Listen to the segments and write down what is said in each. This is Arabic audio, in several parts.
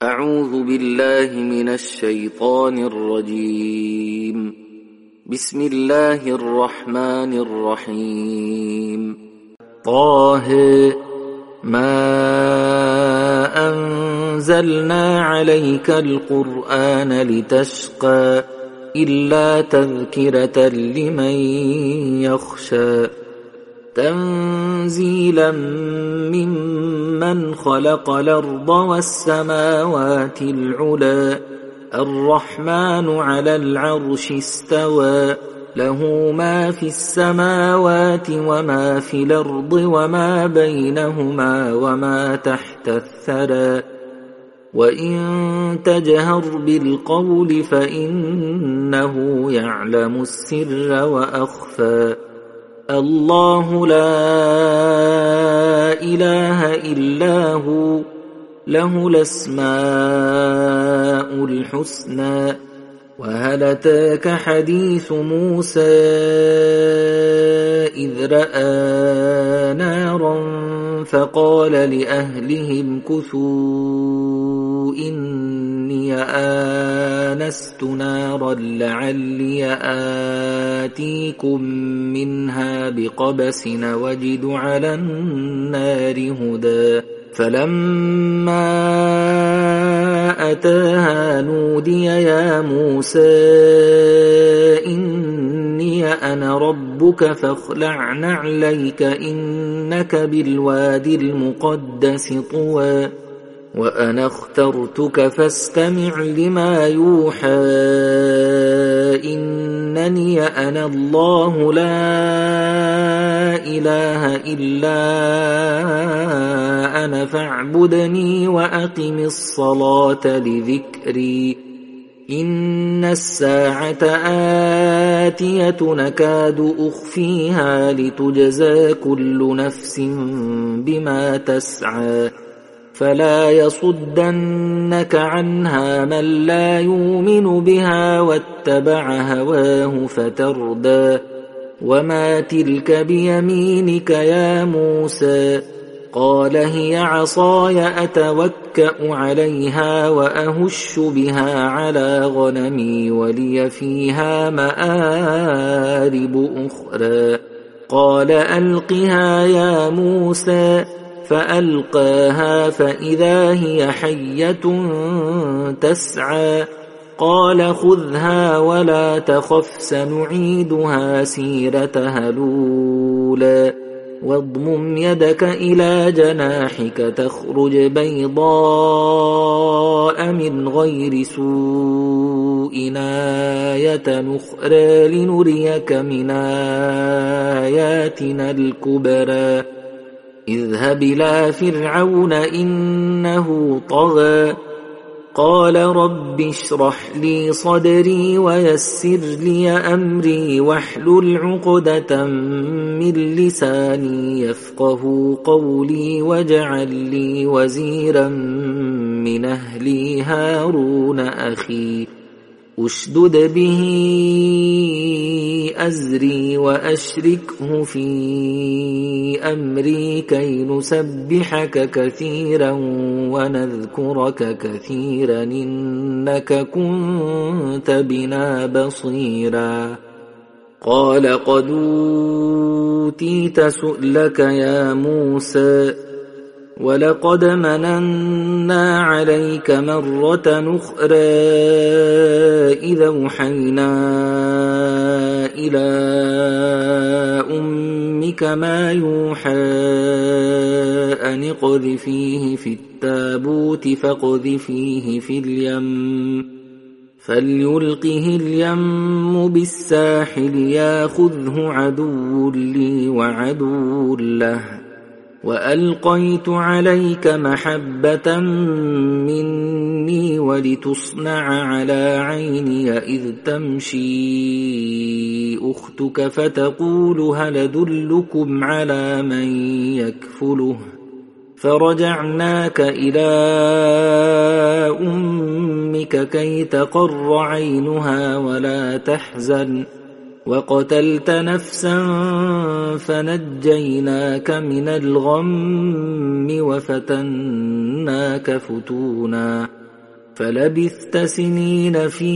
أعوذ بالله من الشيطان الرجيم. بسم الله الرحمن الرحيم. طه ما أنزلنا عليك القرآن لتشقى إلا تذكرة لمن يخشى تنزيلا ممن خلق الأرض والسماوات العلى الرحمن على العرش استوى له ما في السماوات وما في الأرض وما بينهما وما تحت الثرى وإن تجهر بالقول فإنه يعلم السر وأخفى الله لا إله إلا هو له الأسماء الحسنى. وهل أتاك حديث موسى إذ رأى نارا فقال لأهلهم كثوا إني آنست نارا لعلي آتيكم منها بقبس وجد على النار هدى فلما أتاها نودي يا موسى إني أنا ربك فاخلع نعليك إنك بالوادي المقدس طوى وأنا اخترتك فاستمع لما يوحى إنني أنا الله لا إله إلا أنا فاعبدني وأقم الصلاة لذكري إن الساعة آتية نكاد أخفيها لتجزى كل نفس بما تسعى فلا يصدنك عنها من لا يؤمن بها واتبع هواه فتردى وما تلك بيمينك يا موسى قال هي عصاي أتوكأ عليها وأهش بها على غنمي ولي فيها مآرب أخرى قال ألقها يا موسى فألقاها فإذا هي حية تسعى قال خذها ولا تخف سنعيدها سيرتها الأولى واضمم يدك إلى جناحك تخرج بيضاء من غير سوء آية أخرى لنريك من آياتنا الكبرى اذهب إلى فرعون إنه طغى قال رب اشرح لي صدري ويسر لي أمري واحلل عقدة من لساني يفقه قولي واجعل لي وزيرا من أهلي هارون أخي أشدد به أزري وأشركه في أمري كي نسبحك كثيرا ونذكرك كثيرا إنك كنت بنا بصيرا قال قد أوتيت سؤلك يا موسى ولقد مننا عليك مرة أخرى إذا أوحينا إلى أمك ما يوحى أن اقذفيه في التابوت فاقذفيه في اليم فليلقه اليم بالساحل ياخذه عدو لي وعدو له وألقيت عليك محبة مني ولتصنع على عيني إذ تمشي أختك فتقول هل أدلكم على من يكفله فرجعناك إلى أمك كي تقر عينها ولا تحزن وقتلت نفسا فنجيناك من الغم وفتناك فتونا فلبثت سنين في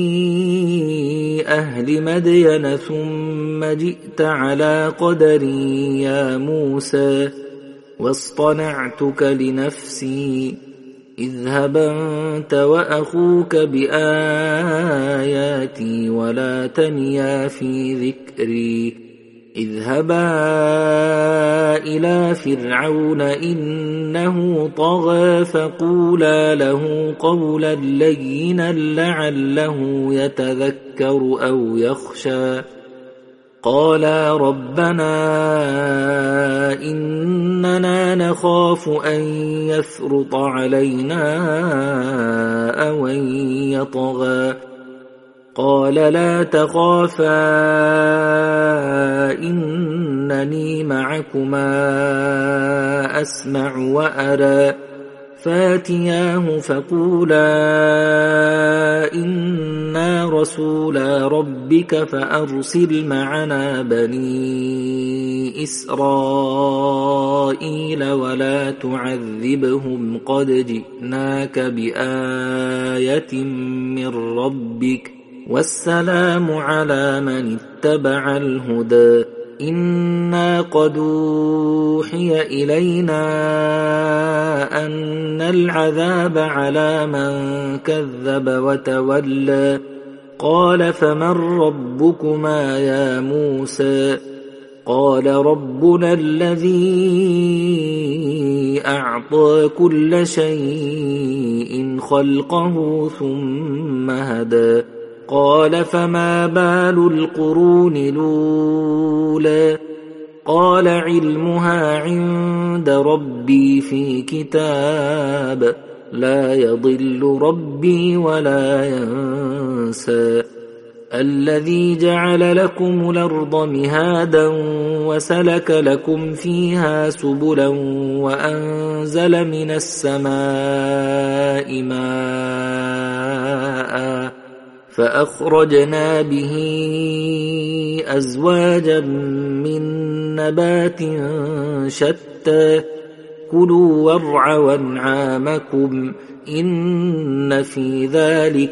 أهل مدين ثم جئت على قدري يا موسى واصطنعتك لنفسي اذهب أنت وأخوك بآياتي ولا تنيا في ذكري اذهبا إلى فرعون إنه طغى فقولا له قولا لينا لعله يتذكر أو يخشى قالا ربنا إننا نخاف أن يفرط علينا أو أن يطغى قال لا تخافا إنني معكما أسمع وأرى فاتياه فقولا إنا رسولا ربك فأرسل معنا بني إسرائيل ولا تعذبهم قد جئناك بآية من ربك والسلام على من اتبع الهدى إنا قد أوحي إلينا أن العذاب على من كذب وتولى قال فمن ربكما يا موسى قال ربنا الذي أعطى كل شيء خلقه ثم هدى قال فما بال القرون الأولى قال علمها عند ربي في كتاب لا يضل ربي ولا ينسى الذي جعل لكم الأرض مهادا وسلك لكم فيها سبلا وأنزل من السماء ماء فأخرجنا به أزواجا من نبات شتى كلوا وارعوا أنعامكم إن في ذلك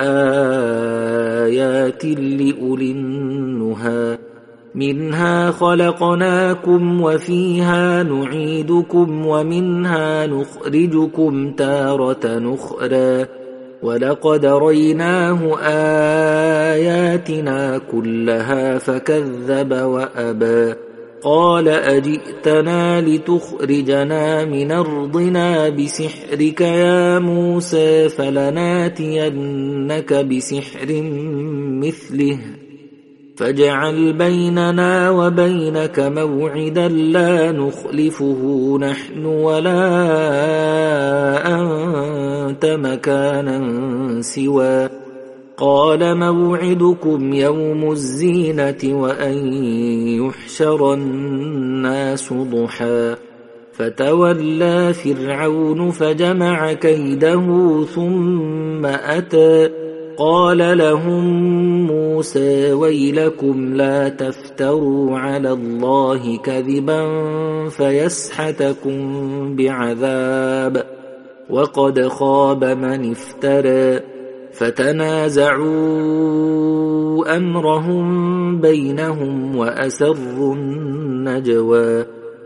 لآيات لأولي النهى منها خلقناكم وفيها نعيدكم ومنها نخرجكم تارة أخرى ولقد ريناه آياتنا كلها فكذب وأبى قال أجئتنا لتخرجنا من أرضنا بسحرك يا موسى فلناتينك بسحر مثله فاجعل بيننا وبينك موعدا لا نخلفه نحن ولا أنت مكانا سوى قال موعدكم يوم الزينة وأن يحشر الناس ضحى فتولى فرعون فجمع كيده ثم أتى قال لهم موسى ويلكم لا تفتروا على الله كذبا فيسحتكم بعذاب وقد خاب من افترى فتنازعوا أمرهم بينهم وأسروا النجوى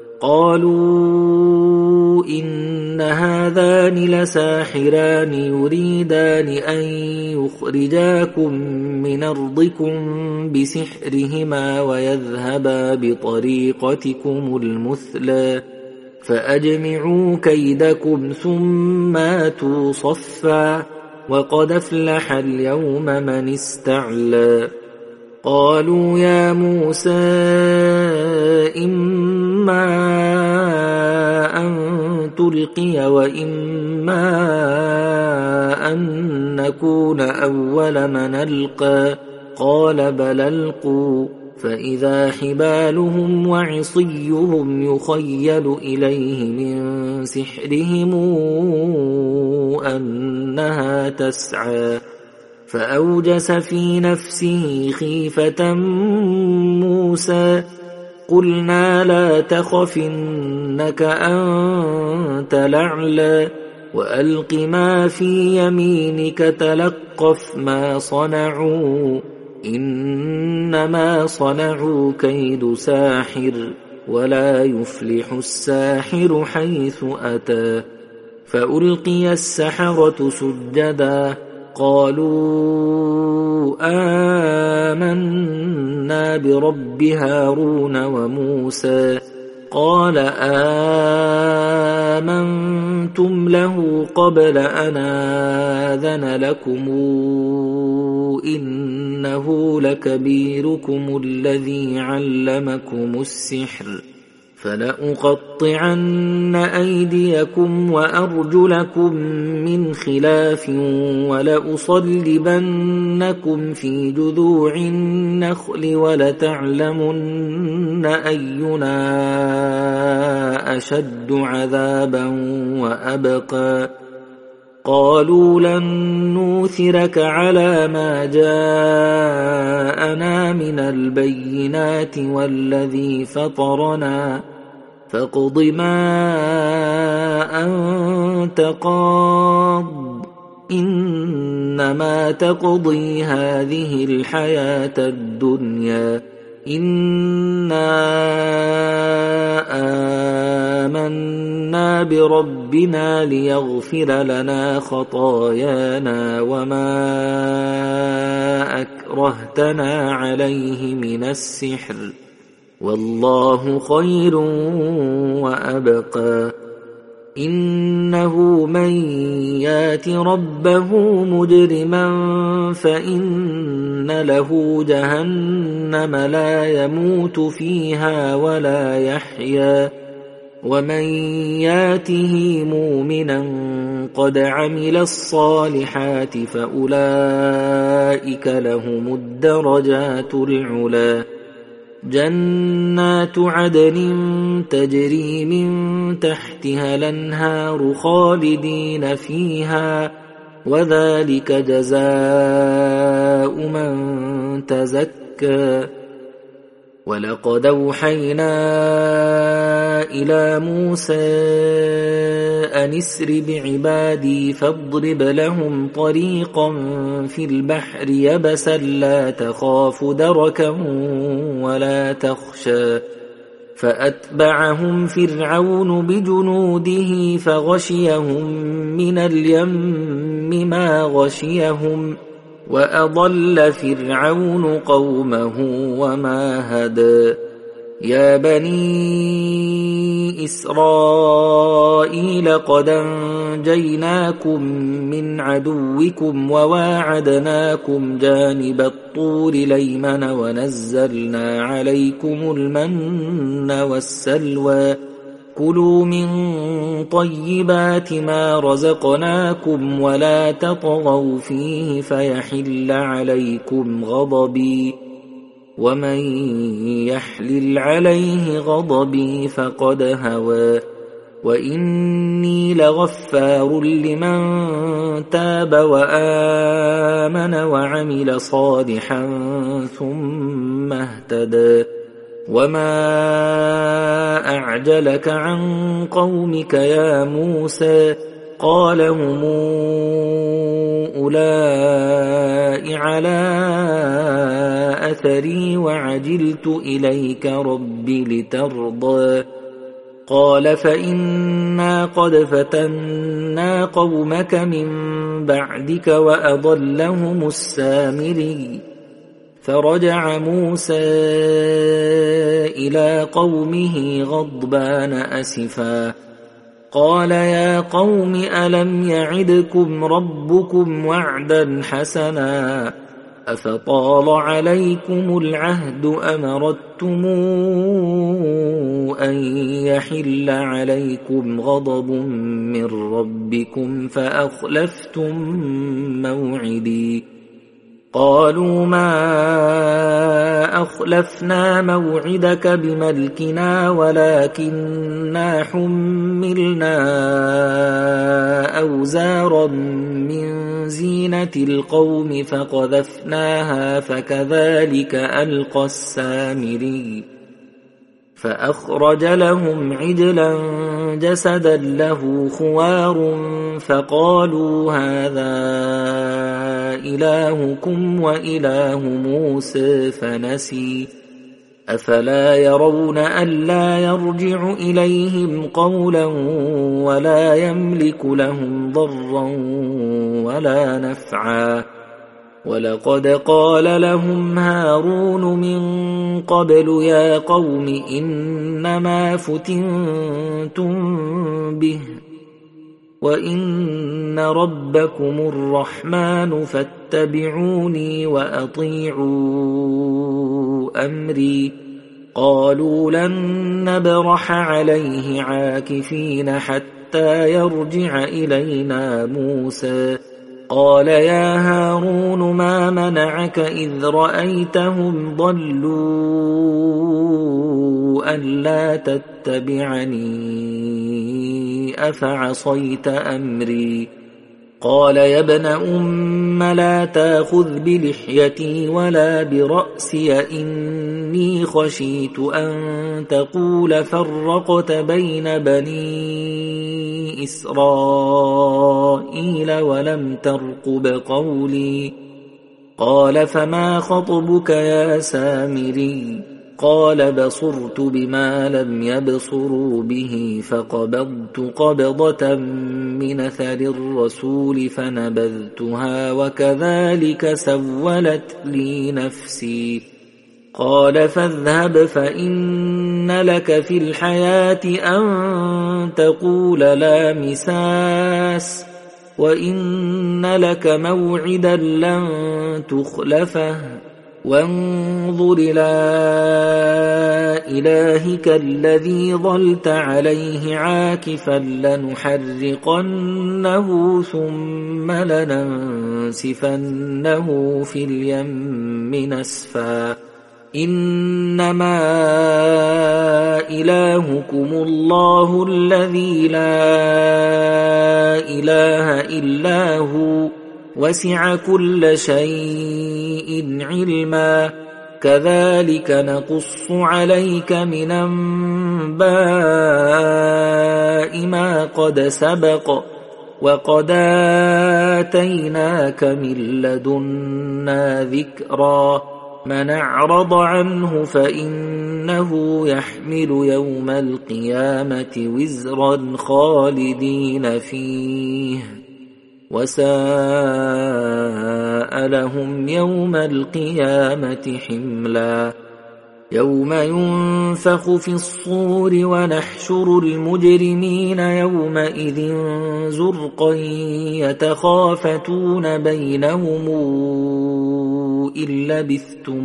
قالوا إن هذان لساحران يريدان أن يخرجاكم من أرضكم بسحرهما ويذهبا بطريقتكم المثلى فأجمعوا كيدكم ثم آتوا صفا وقد أفلح اليوم من استعلى قالوا يا موسى إما أن تلقي وإما أن نكون أول من ألقى قال بل ألقوا فإذا حبالهم وعصيهم يخيل إليه من سحرهم أنها تسعى فأوجس في نفسه خيفة موسى قلنا لا تخف إنك أنت الأعلى وألق ما في يمينك تلقف ما صنعوا إنما صنعوا كيد ساحر ولا يفلح الساحر حيث أتى فألقي السحرة سجدا قالوا آمنا برب هارون وموسى قال آمنتم له قبل أن آذن لكم إنه لكبيركم الذي علمكم السحر فلأقطعن أيديكم وأرجلكم من خلاف ولأصلبنكم في جذوع النخل ولتعلمن أينا أشد عذابا وأبقى قالوا لن نوثرك على ما جاءنا من البينات والذي فطرنا فاقض ما أنت قاض إنما تقضي هذه الحياة الدنيا إنا آمنا بربنا ليغفر لنا خطايانا وما أكرهتنا عليه من السحر والله خير وأبقى إنه من يات ربه مجرما فإن له جهنم لا يموت فيها ولا يحيا ومن ياته مؤمنا قد عمل الصالحات فأولئك لهم الدرجات العلى جنات عدن تجري من تحتها الأنهار خالدين فيها وذلك جزاء من تزكى ولقد أوحينا إلى موسى أن اسر بعبادي فاضرب لهم طريقا في البحر يبسا لا تخاف دركا ولا تخشى فأتبعهم فرعون بجنوده فغشيهم من اليم ما غشيهم وأضل فرعون قومه وما هدى يا بني إسرائيل قد أنجيناكم من عدوكم وواعدناكم جانب الطور الأيمن ونزلنا عليكم المن والسلوى كلوا من طيبات ما رزقناكم ولا تطغوا فيه فيحل عليكم غضبي ومن يحلل عليه غضبي فقد هوى وإني لغفار لمن تاب وآمن وعمل صالحا ثم اهتدى وما أعجلك عن قومك يا موسى قال هم أولئك على أثري وعجلت إليك رب لترضى قال فإنا قد فتنا قومك من بعدك وأضلهم السامري فرجع موسى إلى قومه غضبان أسفا قال يا قوم ألم يعدكم ربكم وعدا حسنا أفطال عليكم العهد أم أردتم أن يحل عليكم غضب من ربكم فأخلفتم موعدي قالوا ما أخلفنا موعدك بملكنا ولكننا حملنا أوزارا من زينة القوم فقذفناها فكذلك ألقى السامري فأخرج لهم عجلا جسدا له خوار فقالوا هذا إلهكم وإله موسى فنسي أفلا يرون ألا يرجع إليهم قولا ولا يملك لهم ضرا ولا نفعا ولقد قال لهم هارون من قبل يا قوم إنما فتنتم به وإن ربكم الرحمن فاتبعوني وأطيعوا أمري قالوا لن نبرح عليه عاكفين حتى يرجع إلينا موسى قال يا هارون ما منعك إذ رأيتهم ضلوا ألا تتبعني أفعصيت أمري قال يا ابن أم لا تأخذ بلحيتي ولا برأسي إني خشيت أن تقول فرقت بين بني إسرائيل ولم ترقب قولي قال فما خطبك يا سامري قال بصرت بما لم يبصروا به فقبضت قبضة من أثر الرسول فنبذتها وكذلك سولت لي نفسي قال فاذهب فإن لك في الحياة أن تقول لا مساس وإن لك موعدا لن تخلفه وانظر إلى إلهك الذي ظلت عليه عاكفا لنحرقنه ثم لننسفنه في اليم نسفا إنما إلهكم الله الذي لا إله إلا هو وسع كل شيء علما كذلك نقص عليك من أنباء ما قد سبق وقد آتيناك من لدنا ذكرا من أعرض عنه فإنه يحمل يوم القيامة وزرا خالدين فيه وساء لهم يوم القيامة حملا يوم ينفخ في الصور ونحشر المجرمين يومئذ زرقا يتخافتون بينهم إن لبثتم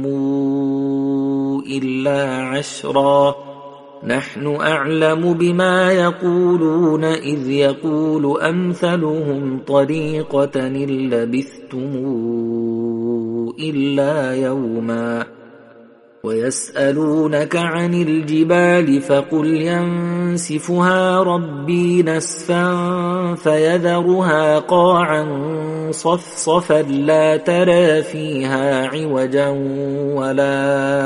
إلا عشرا نحن أعلم بما يقولون إذ يقول أمثلهم طريقة إن لبثتم إلا يوما ويسألونك عن الجبال فقل ينسفها ربي نسفا فيذرها قاعا صفصفا لا ترى فيها عوجا ولا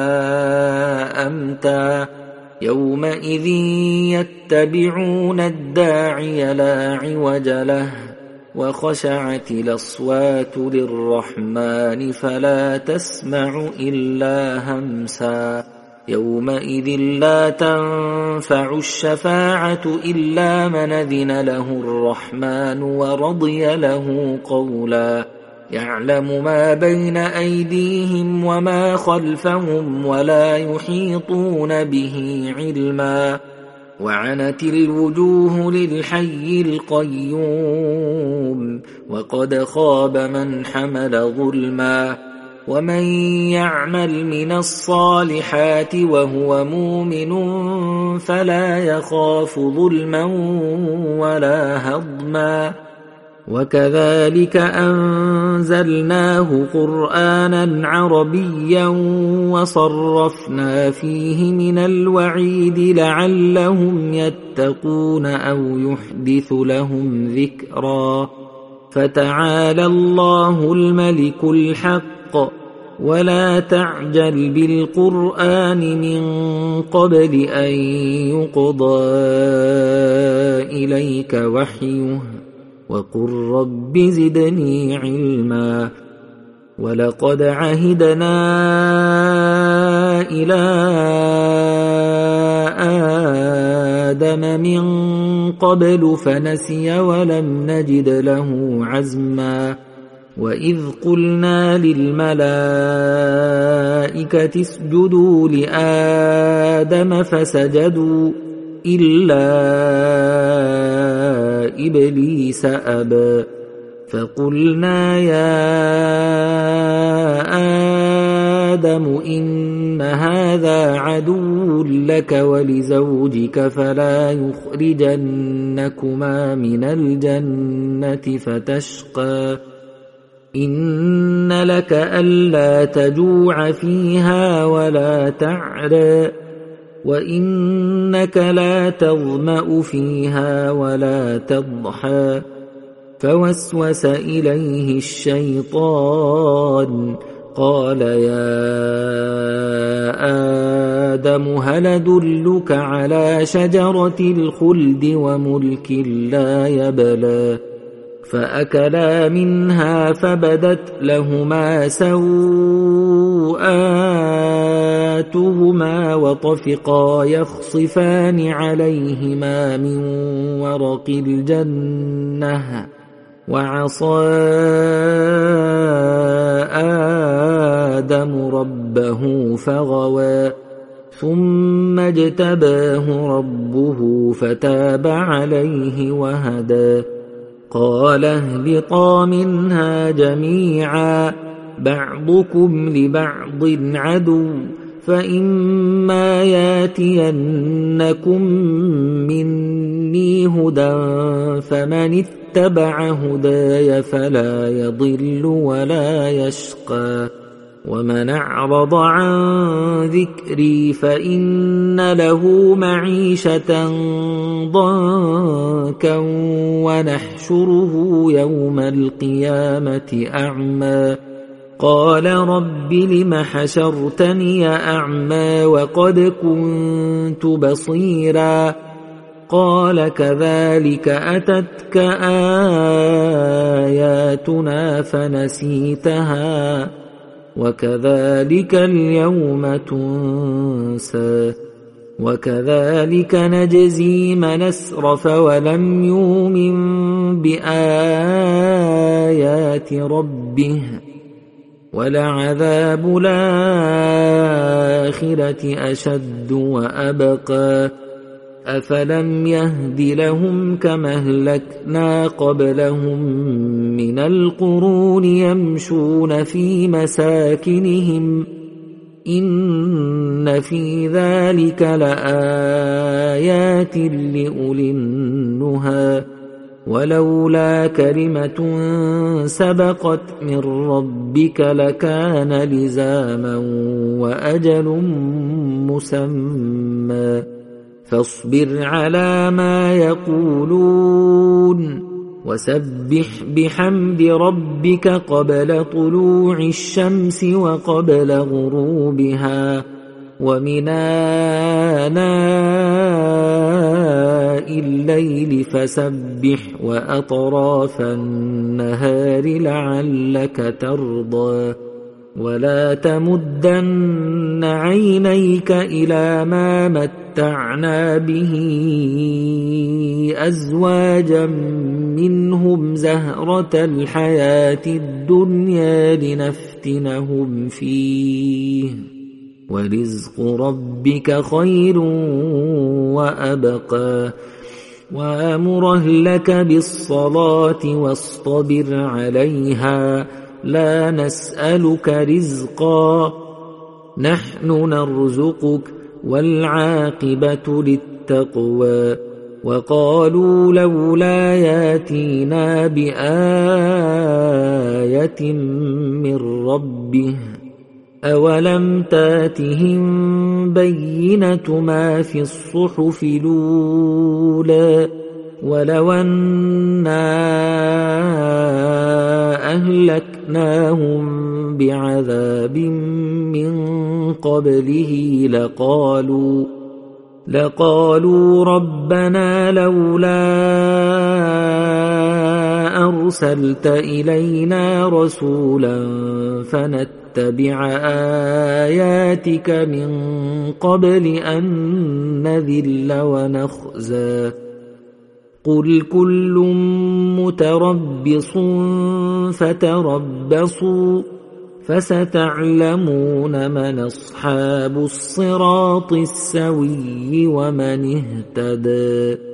أمتا يومئذ يتبعون الداعي لا عوج له وخشعت الأصوات للرحمن فلا تسمع إلا همسا يومئذ لا تنفع الشفاعة إلا من أذن له الرحمن ورضي له قولا يعلم ما بين أيديهم وما خلفهم ولا يحيطون به علما وعنت الوجوه للحي القيوم وقد خاب من حمل ظلما ومن يعمل من الصالحات وهو مؤمن فلا يخاف ظلما ولا هضما وكذلك أنزلناه قرآنا عربيا وصرفنا فيه من الوعيد لعلهم يتقون أو يحدث لهم ذكرا فتعالى الله الملك الحق ولا تعجل بالقرآن من قبل أن يقضى إليك وحيه وقل رب زدني علما ولقد عهدنا إلى آدم من قبل فنسي ولم نجد له عزما وإذ قلنا للملائكة اسجدوا لآدم فسجدوا إلا إبليس أبى فقلنا يا آدم إن هذا عدو لك ولزوجك فلا يخرجنكما من الجنة فتشقى إن لك ألا تجوع فيها ولا تعرى وإنك لا تظمأ فيها ولا تضحى فوسوس إليه الشيطان قال يا آدم هل أدلك على شجرة الخلد وملك لا يبلى فأكلا منها فبدت لهما سوءاتهما وطفقا يخصفان عليهما من ورق الجنة وعصى آدم ربه فغوى ثم اجتباه ربه فتاب عليه وهدى قال اهبطا منها جميعا بعضكم لبعض عدو فإما ياتينكم مني هدى فمن اتبع هداي فلا يضل ولا يشقى ومن أعرض عن ذكري فإن له معيشة ضنكا ونحشره يوم القيامة أعمى قال رب لم حشرتني أعمى وقد كنت بصيرا قال كذلك أتتك آياتنا فنسيتها وكذلك اليوم تنسى وكذلك نجزي من أسرف ولم يؤمن بآيات ربه ولعذاب الآخرة أشد وأبقى أفلم يهد لهم كما أهلكنا قبلهم من القرون يمشون في مساكنهم إن في ذلك لآيات لأولي النهى ولولا كلمة سبقت من ربك لكان لزاما وأجل مسمى فاصبر على ما يقولون وسبح بحمد ربك قبل طلوع الشمس وقبل غروبها ومن آناء الليل فسبح وأطراف النهار لعلك ترضى ولا تمدن عينيك إلى ما متعنا به أزواجا منهم زهرة الحياة الدنيا لنفتنهم فيه ورزق ربك خير وأبقى وأمر أهلك بالصلاة واصطبر عليها لا نسألك رزقا نحن نرزقك والعاقبة للتقوى وقالوا لولا ياتينا بآية من ربه أولم تاتهم بينة ما في الصحف الأولى ولو أنا أهلكناهم أهلكناهم بعذاب من قبله لقالوا ربنا لولا أرسلت إلينا رسولا فنتبع آياتك من قبل أن نذل ونخزى قل كل متربص فتربصوا فستعلمون من أصحاب الصراط السوي ومن اهتدى.